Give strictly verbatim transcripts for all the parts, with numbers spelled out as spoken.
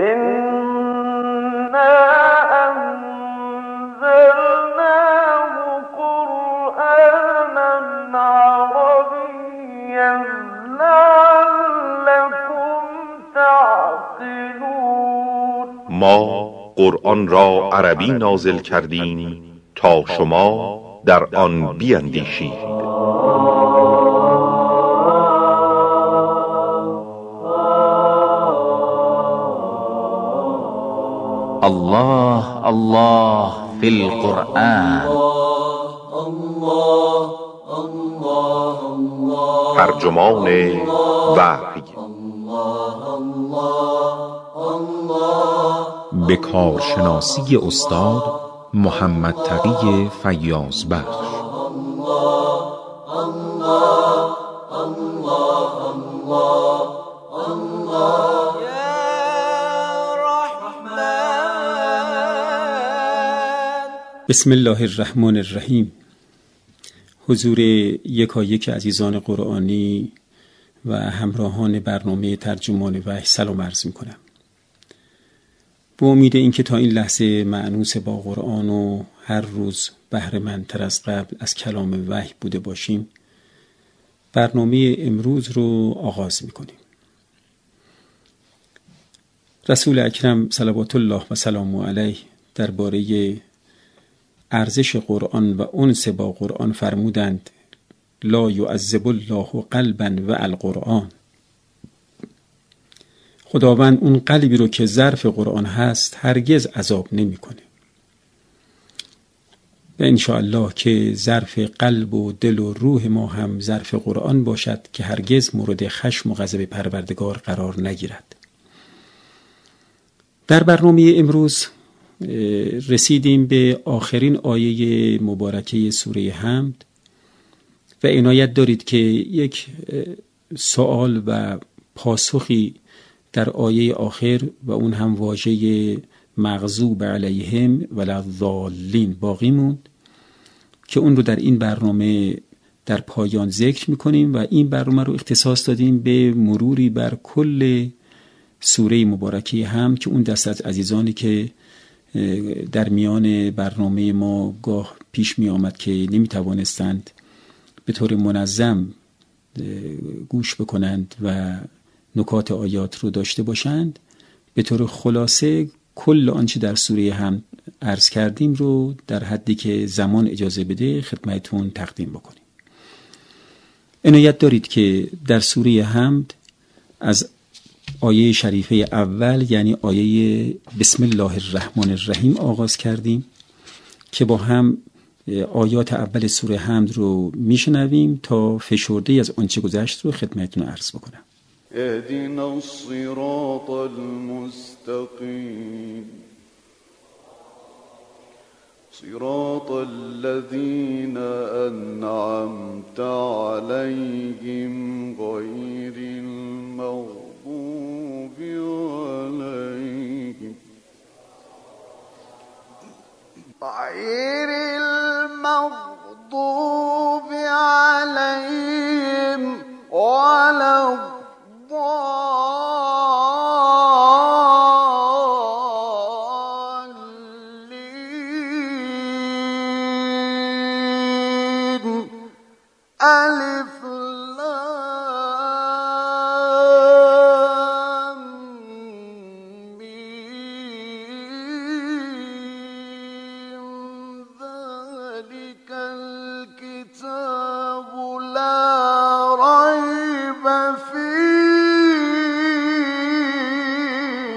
ما قرآن را عربی نازل کردیم تا شما در آن بیندیشید. الله الله فی القرآن. ترجمان وحی به کارشناسی استاد محمد تقی فیاض بخش. بسم الله الرحمن الرحیم. حضور یکایک عزیزان قرآنی و همراهان برنامه ترجمان وحی سلام عرض می کنم. با امید اینکه تا این لحظه مأنوس با قرآن و هر روز بهره‌مندتر از قبل از کلام وحی بوده باشیم، برنامه امروز رو آغاز می کنیم. رسول اکرم صلوات الله و سلامه علیه درباره ارزش قرآن و انس با قرآن فرمودند: لا یعذب الله قلبا و القرآن. خداوند اون قلبی رو که ظرف قرآن هست هرگز عذاب نمی کنه. و انشاءالله که ظرف قلب و دل و روح ما هم ظرف قرآن باشد که هرگز مورد خشم و غضب پروردگار قرار نگیرد. در برنامه امروز رسیدیم به آخرین آیه مبارکه سوره حمد و عنایت دارید که یک سوال و پاسخی در آیه آخر و اون هم واژه مغضوب علیهم ولضالین باقی موند که اون رو در این برنامه در پایان ذکر میکنیم و این برنامه رو اختصاص دادیم به مروری بر کل سوره مبارکه حمد که اون دست از عزیزانی که در میان برنامه ما گاه پیش می آمد که نمی توانستند به طور منظم گوش بکنند و نکات آیات رو داشته باشند، به طور خلاصه کل آنچه در سوره حمد عرض کردیم رو در حدی که زمان اجازه بده خدمتتون تقدیم بکنیم. عنایت دارید که در سوره حمد از آیه شریفه اول یعنی آیه بسم الله الرحمن الرحیم آغاز کردیم که با هم آیات اول سوره حمد رو میشنویم تا فشرده از آنچه گذشت رو خدمتتون عرض بکنم. اهدنا الصراط المستقیم صراط الذين أنعمت عليهم غير المغضوب عليهم غير المغضوب عليهم ولا الضالين. ألف لام ميم ذلك الكتاب لا ريب فيه.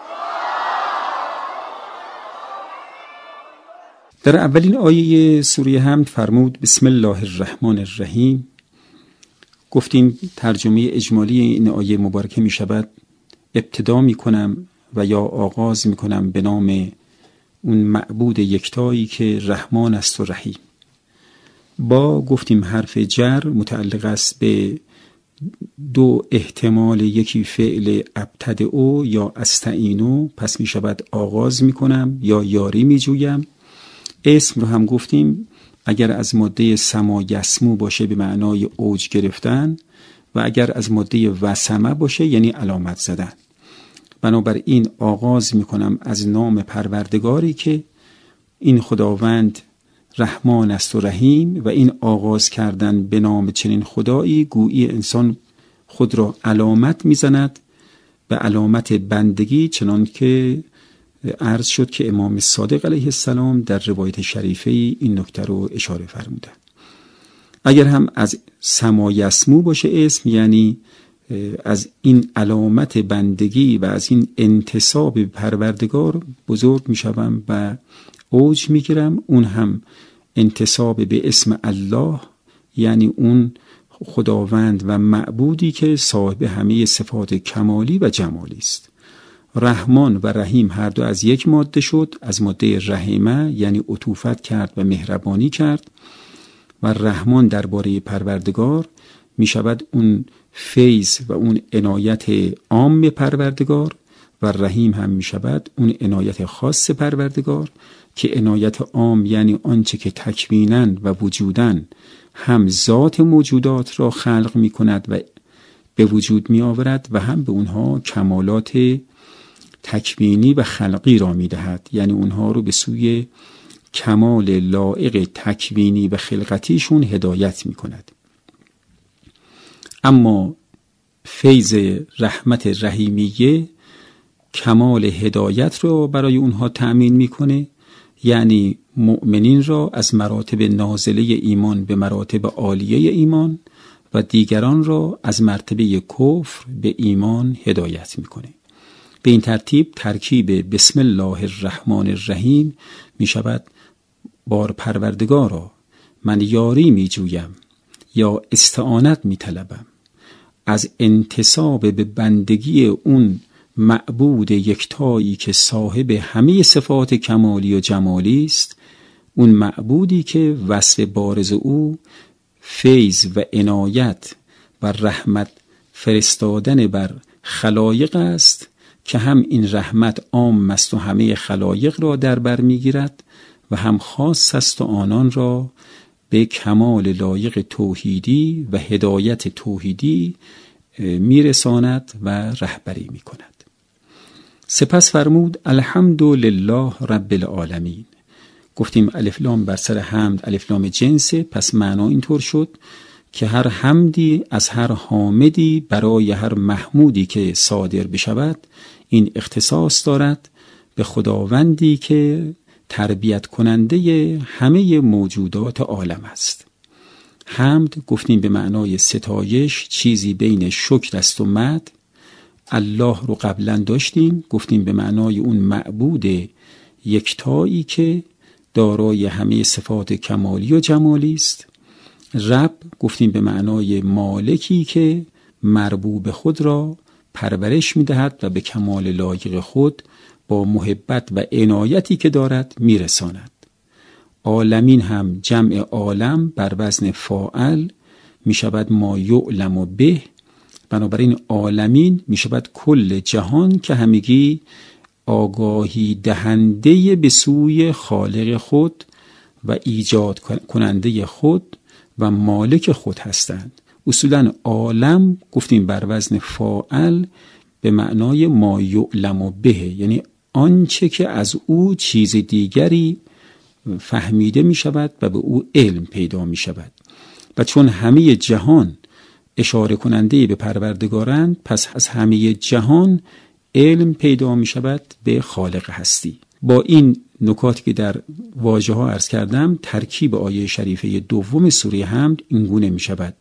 در اولین آیه سوره حمد فرمود بسم الله الرحمن الرحیم. گفتیم ترجمه اجمالی این آیه مبارکه می شود ابتدا می کنم و یا آغاز می کنم به نام اون معبود یکتایی که رحمان است و رحیم. با گفتیم حرف جر متعلق است به دو احتمال، یکی فعل ابتدئو یا استعینو، پس می شود آغاز می کنم یا یاری می جویم. اسم رو هم گفتیم اگر از ماده سما یسمو باشه به معنای اوج گرفتن و اگر از ماده وسمه باشه یعنی علامت زدن. بنابراین آغاز میکنم از نام پروردگاری که این خداوند رحمان است و رحیم، و این آغاز کردن به نام چنین خدایی گویی انسان خود را علامت میزند به علامت بندگی، چنان که عرض شد که امام صادق علیه السلام در روایت شریفه این نکته رو اشاره فرمودند. اگر هم از سما یسمو باشه اسم، یعنی از این علامت بندگی و از این انتساب به پروردگار بزرگ میشوم و اوج میگیرم، اون هم انتساب به اسم الله، یعنی اون خداوند و معبودی که صاحب همه صفات کمالی و جمالی است. رحمان و رحیم هر دو از یک ماده شد، از ماده رحمه یعنی عطوفت کرد و مهربانی کرد، و رحمان درباره پروردگار می شود اون فیض و اون عنایت عام پروردگار، و رحیم هم می شود اون عنایت خاص پروردگار که عنایت عام یعنی آنچه که تکویناً و وجوداً هم ذات موجودات را خلق می کند و به وجود می آورد و هم به اونها کمالات تکوینی و خلقی را می دهد، یعنی اونها رو به سوی کمال لایق تکوینی و خلقتیشون هدایت می کند. اما فیض رحمت رحیمیه کمال هدایت را برای اونها تأمین میکنه، یعنی مؤمنین را از مراتب نازله ایمان به مراتب عالیه ایمان و دیگران را از مرتبه کفر به ایمان هدایت میکنه. به این ترتیب ترکیب بسم الله الرحمن الرحیم می شود بار پروردگارا من یاری می جویم یا استعانت می طلبم از انتساب به بندگی اون معبود یکتایی که صاحب همه صفات کمالی و جمالی است، اون معبودی که وصف بارز او فیض و عنایت و رحمت فرستادن بر خلایق است که هم این رحمت عام است و همه خلایق را در بر میگیرد و هم خاص است و آنان را به کمال لایق توحیدی و هدایت توحیدی میرساند و رهبری میکند. سپس فرمود الحمدلله رب العالمین. گفتیم الف لام بر سر حمد الف لام جنسه، پس معنا اینطور شد که هر حمدی از هر حامدی برای هر محمودی که صادر بشود این اختصاص دارد به خداوندی که تربیت کننده همه موجودات عالم است. حمد گفتیم به معنای ستایش، چیزی بین شکر است و مدح. الله رو قبلا داشتیم، گفتیم به معنای اون معبود یکتایی که دارای همه صفات کمالی و جمالی است. رب گفتیم به معنای مالکی که مربوب خود را پرورش می‌دهد و به کمال لایق خود با محبت و عنایتی که دارد میرساند. عالمین هم جمع عالم بر وزن فاعل می شود ما یعلم و به، بنابراین عالمین می شود کل جهان که همگی آگاهی دهنده به سوی خالق خود و ایجاد کننده خود و مالک خود هستند. اصولا عالم گفتیم بر وزن فاعل به معنای ما یعلم و به، یعنی آنچه که از او چیز دیگری فهمیده می شود و به او علم پیدا می شود. و چون همه جهان اشاره کننده به پروردگارند، پس از همه جهان علم پیدا می شود به خالق هستی. با این نکاتی که در واژه ها عرض کردم، ترکیب آیه شریفه دوم سوره حمد این گونه می شود: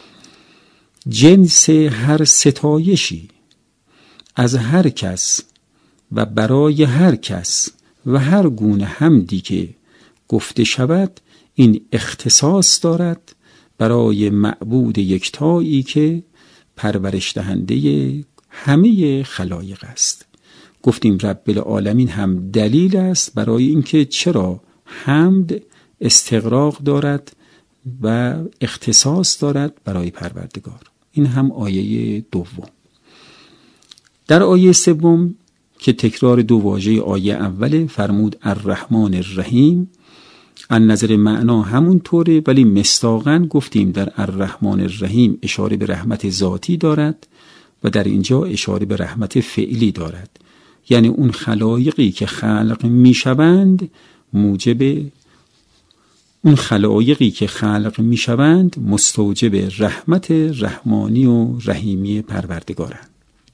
جنس هر ستایشی از هر کس و برای هر کس و هر گونه حمدی که گفته شود این اختصاص دارد برای معبود یکتایی که پرورش دهنده همه خلایق است. گفتیم رب العالمین هم دلیل است برای اینکه چرا حمد استغراق دارد و اختصاص دارد برای پروردگار. این هم آیه دوم. در آیه سوم که تکرار دو واژه آیه اوله، فرمود الرحمن الرحیم. از نظر معنا همون طوره، ولی مصداقاً گفتیم در الرحمن الرحیم اشاره به رحمت ذاتی دارد و در اینجا اشاره به رحمت فعلی دارد، یعنی اون خلایقی که خلق میشوند موجب اون خلایقی که خلق میشوند مستوجب رحمت رحمانی و رحیمی پروردگارند.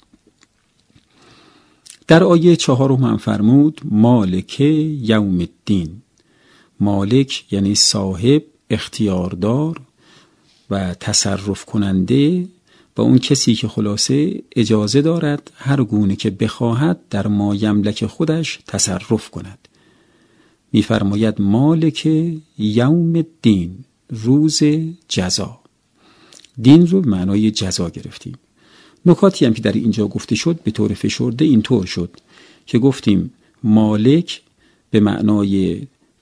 در آیه چهارم هم فرمود مالک یوم الدین. مالک یعنی صاحب، اختیاردار و تصرف کننده و اون کسی که خلاصه اجازه دارد هر گونه که بخواهد در ما یملک خودش تصرف کند. می‌فرماید مالک یوم الدین، روز جزا. دین رو به معنای جزا گرفتیم. نکاتی هم که در اینجا گفته شد به طور فشرده اینطور شد که گفتیم مالک به معنای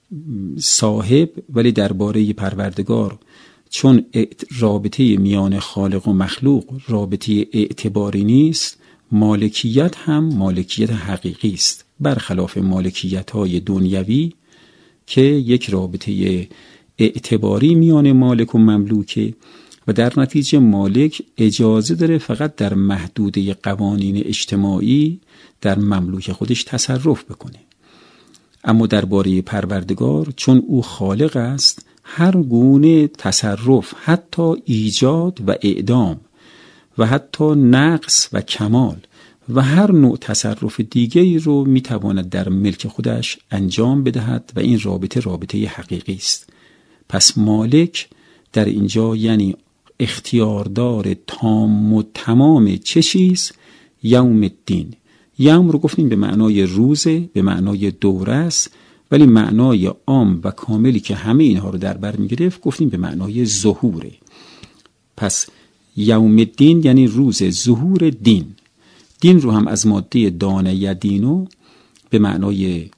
صاحب، ولی درباره پروردگار چون رابطه میان خالق و مخلوق رابطه اعتباری نیست، مالکیت هم مالکیت حقیقی است، برخلاف مالکیت‌های دنیوی که یک رابطه اعتباری میان مالک و مملوکه و در نتیجه مالک اجازه داره فقط در محدوده قوانین اجتماعی در مملوک خودش تصرف بکنه. اما درباره پروردگار چون او خالق است، هر گونه تصرف، حتی ایجاد و اعدام و حتی نقص و کمال و هر نوع تصرف دیگری رو میتواند در ملک خودش انجام بدهد و این رابطه رابطه حقیقی است. پس مالک در اینجا یعنی اختیاردار تام و تمام چه چیز؟ یوم الدین. یوم رو گفتیم به معنای روزه، به معنای دوره است، ولی معنای عام و کاملی که همه اینها رو در بر میگرفت گفتیم به معنای ظهوره. پس یوم الدین یعنی روز ظهور دین. دین رو هم از ماده دان یدینو به معنای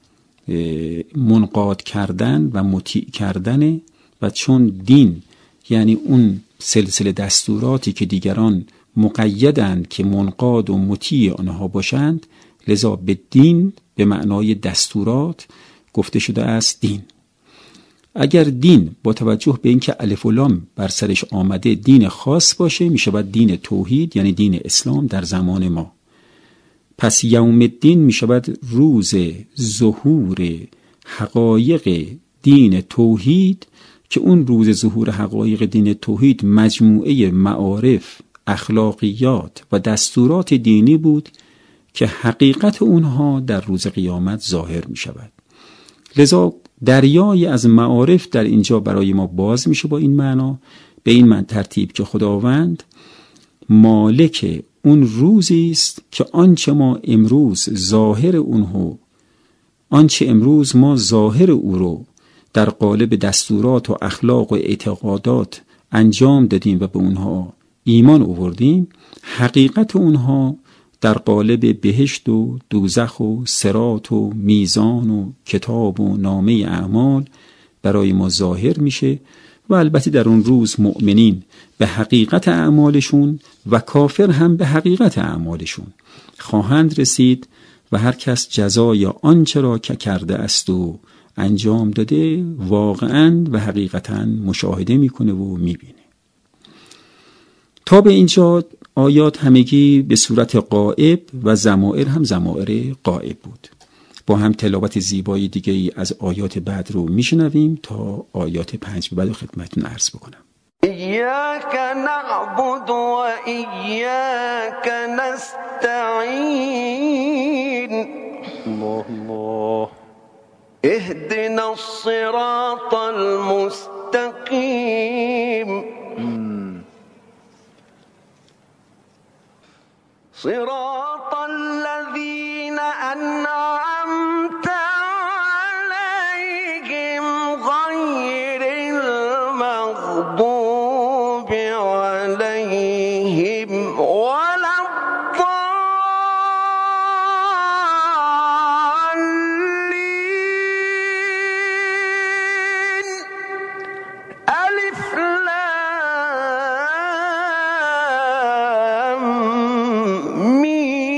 منقاد کردن و مطیع کردن، و چون دین یعنی اون سلسله دستوراتی که دیگران مقیدند که منقاد و مطیع آنها باشند، لذا به دین به معنای دستورات گفته شده است دین. اگر دین با توجه به اینکه الف و لام بر سرش آمده دین خاص باشه، میشه باید دین توحید یعنی دین اسلام در زمان ما. پس یوم الدین میشه باید روز ظهور حقایق دین توحید، که اون روز ظهور حقایق دین توحید مجموعه معارف، اخلاقیات و دستورات دینی بود که حقیقت اونها در روز قیامت ظاهر می شود. لذا دریای از معارف در اینجا برای ما باز میشه با این معنا، به این من ترتیب که خداوند مالک اون روزی است که آنچه ما امروز ظاهر اونهو آنچه امروز ما ظاهر او رو در قالب دستورات و اخلاق و اعتقادات انجام دادیم و به اونها ایمان آوردیم، حقیقت اونها در قالب بهشت و دوزخ و صراط و میزان و کتاب و نامه اعمال برای ما ظاهر میشه. و البته در اون روز مؤمنین به حقیقت اعمالشون و کافر هم به حقیقت اعمالشون خواهند رسید و هر کس جزای آنچه را که کرده است و انجام داده واقعاً و حقیقتاً مشاهده میکنه و میبینه. تا به اینجا آیات همگی به صورت غائب و ضمائر هم ضمائر غائب بود. با هم تلاوت زیبای دیگه ای از آیات بعد رو میشنویم تا آیات پنج به بعد خدمتتون عرض بکنم. إياك نعبد وإياك نستعين الله الله اهدنا الصراط المستقيم صراط الذين أنعمت عليهم غير المغضوب عليهم ولا الضالين ألف لام ميم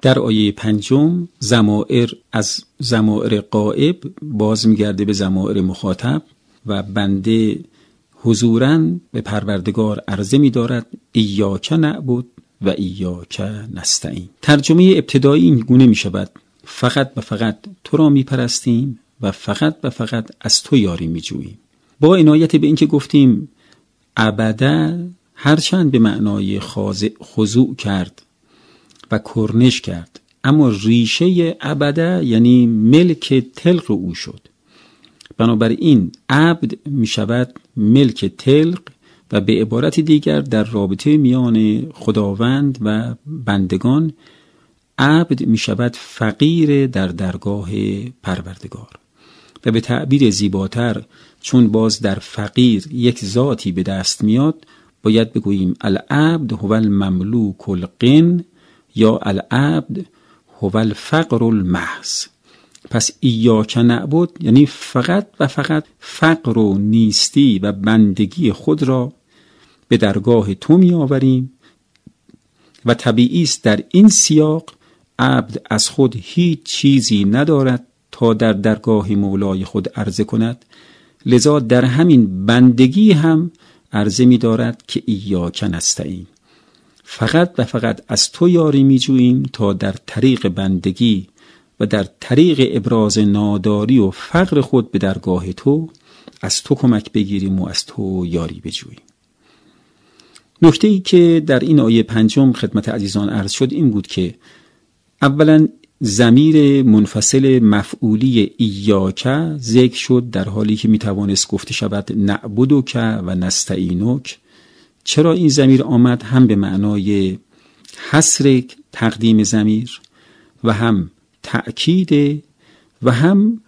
در آیه پنجم ضمائر از ضمائر غائب باز میگرده به ضمائر مخاطب و بنده حضوراً به پروردگار عرضه می‌دارد ایاک نعبد و ایاک نستعین. ترجمه ابتدایی این گونه می‌شود: فقط و فقط تو را می‌پرستیم و فقط و فقط از تو یاری می‌جوییم. با عنایت به اینکه گفتیم عبده هرچند به معنای خاضع خضوع کرد و کرنش کرد، اما ریشه عبده یعنی ملک طلق او شد. بنابراین عبد می شود ملک طلق و به عبارت دیگر در رابطه میان خداوند و بندگان عبد می شود فقیر در درگاه پروردگار. و به تعبیر زیباتر، چون باز در فقیر یک ذاتی به دست میاد، باید بگوییم العبد هو المملوک الغن یا العبد هو الفقر المحض. پس ایاک نعبد یعنی فقط و فقط فقر و نیستی و بندگی خود را به درگاه تو می آوریم و طبیعی است در این سیاق عبد از خود هیچ چیزی ندارد تا در درگاه مولای خود عرضه کند، لذا در همین بندگی هم عرضه می دارد که ایاک نستعین، فقط و فقط از تو یاری می جوییم تا در طریق بندگی و در طریق ابراز ناداری و فقر خود به درگاه تو از تو کمک بگیریم و از تو یاری بجوییم. نکته ای که در این آیه پنجم خدمت عزیزان عرض شد این بود که اولا ضمیر منفصل مفعولی ایاک ذکر شد در حالی که میتوانست گفته شود نعبدک و نستعینک. چرا این ضمیر آمد؟ هم به معنای حصر تقدیم ضمیر و هم تأکید و هم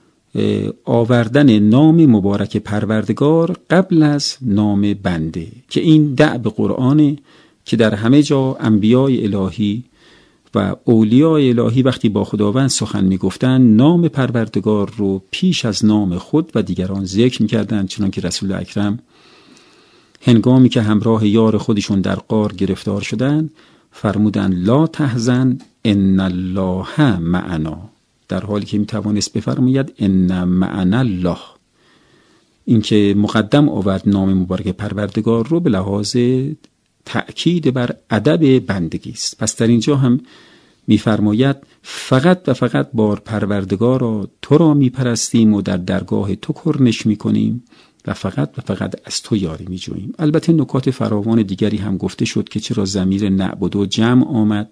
آوردن نام مبارک پروردگار قبل از نام بنده، که این دأب قرآنه که در همه جا انبیای الهی و اولیای الهی وقتی با خداوند سخن میگفتن نام پروردگار رو پیش از نام خود و دیگران ذکر میکردن، چنانکه رسول اکرم هنگامی که همراه یار خودشون در غار گرفتار شدن فرمودن لا تحزن ان الله معنا، در حالی که میتوانست بفرماید ان معنا الله. این که مقدم آورد نام مبارک پروردگار رو به لحاظ تأکید بر ادب بندگی است. پس در اینجا هم میفرماید فقط و فقط بار پروردگارا تو را میپرستیم و در درگاه تو کرنش میکنیم و فقط و فقط از تو یاری میجوییم. البته نکات فراوان دیگری هم گفته شد که چرا ضمیر نعبدو جمع آمد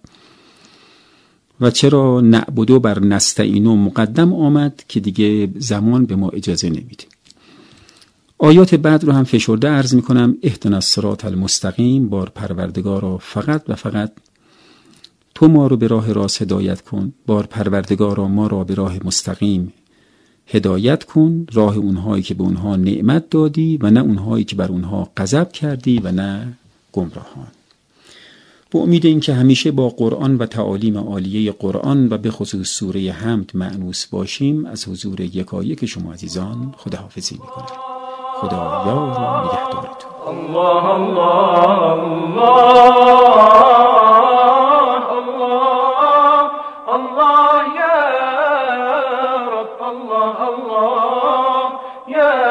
و چرا نعبدو بر نستعینو مقدم آمد که دیگه زمان به ما اجازه نمیده. آیات بعد رو هم فشرده عرض میکنم. اهدنا الصراط المستقیم، بار پروردگارا فقط و فقط تو ما رو به راه راست هدایت کن، بار پروردگارا ما را به راه مستقیم هدایت کن، راه اونهایی که به اونها نعمت دادی و نه اونهایی که بر اونها غضب کردی و نه گمراهان. با امید این که همیشه با قرآن و تعالیم عالیه قرآن و به خصوص سوره حمد مأنوس باشیم، از حضور یکایک شما عزیزان خداحافظی میکنم. خدا یار و نگهدارتون. الله الله الله الله یا رب، الله الله یا